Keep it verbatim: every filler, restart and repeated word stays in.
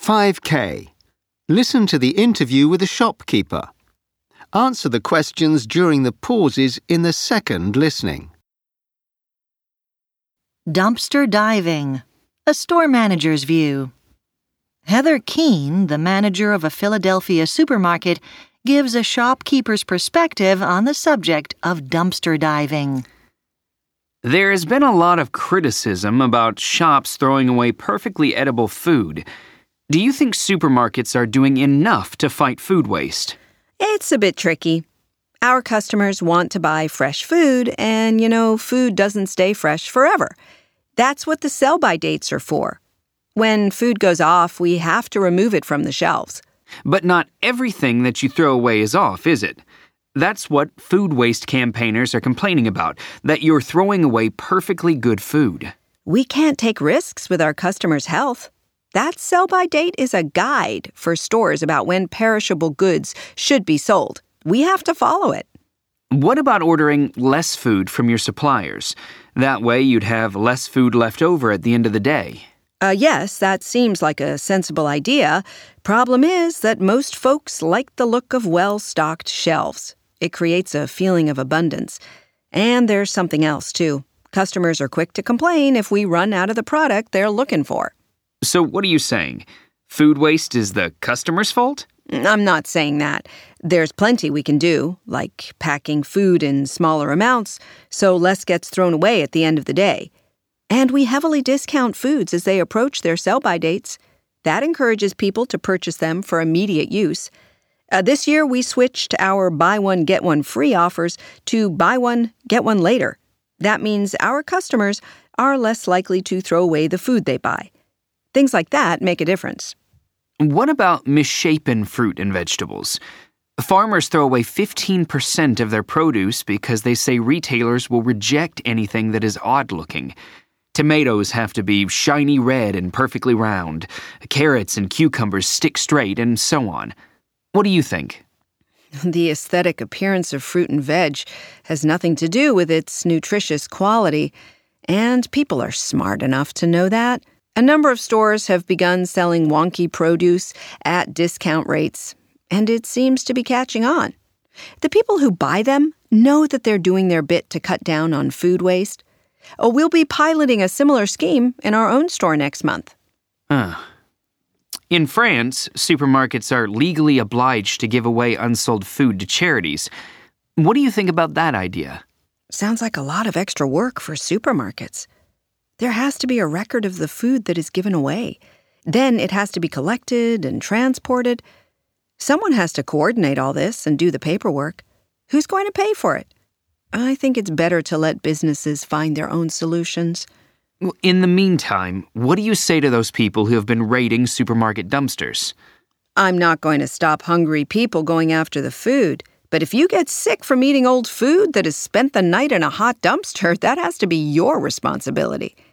five K. Listen to the interview with the shopkeeper. Answer the questions during the pauses in the second listening. Dumpster diving. A store manager's view. Heather Keene, the manager of a Philadelphia supermarket, gives a shopkeeper's perspective on the subject of dumpster diving. There has been a lot of criticism about shops throwing away perfectly edible food. Do you think supermarkets are doing enough to fight food waste? It's a bit tricky. Our customers want to buy fresh food, and, you know, food doesn't stay fresh forever. That's what the sell-by dates are for. When food goes off, we have to remove it from the shelves. But not everything that you throw away is off, is it? That's what food waste campaigners are complaining about, that you're throwing away perfectly good food. We can't take risks with our customers' health. That sell-by date is a guide for stores about when perishable goods should be sold. We have to follow it. What about ordering less food from your suppliers? That way you'd have less food left over at the end of the day. Uh, yes, that seems like a sensible idea. Problem is that most folks like the look of well-stocked shelves. It creates a feeling of abundance. And there's something else, too. Customers are quick to complain if we run out of the product they're looking for. So what are you saying? Food waste is the customer's fault? I'm not saying that. There's plenty we can do, like packing food in smaller amounts, so less gets thrown away at the end of the day. And we heavily discount foods as they approach their sell-by dates. That encourages people to purchase them for immediate use. Uh, this year, we switched our buy one, get one free offers to buy one, get one later. That means our customers are less likely to throw away the food they buy. Things like that make a difference. What about misshapen fruit and vegetables? Farmers throw away fifteen percent of their produce because they say retailers will reject anything that is odd-looking. Tomatoes have to be shiny red and perfectly round. Carrots and cucumbers stick straight, and so on. What do you think? The aesthetic appearance of fruit and veg has nothing to do with its nutritious quality, and people are smart enough to know that. A number of stores have begun selling wonky produce at discount rates, and it seems to be catching on. The people who buy them know that they're doing their bit to cut down on food waste. Oh, we'll be piloting a similar scheme in our own store next month. Uh. In France, supermarkets are legally obliged to give away unsold food to charities. What do you think about that idea? Sounds like a lot of extra work for supermarkets. There has to be a record of the food that is given away. Then it has to be collected and transported. Someone has to coordinate all this and do the paperwork. Who's going to pay for it? I think it's better to let businesses find their own solutions. In the meantime, what do you say to those people who have been raiding supermarket dumpsters? I'm not going to stop hungry people going after the food. But if you get sick from eating old food that has spent the night in a hot dumpster, that has to be your responsibility.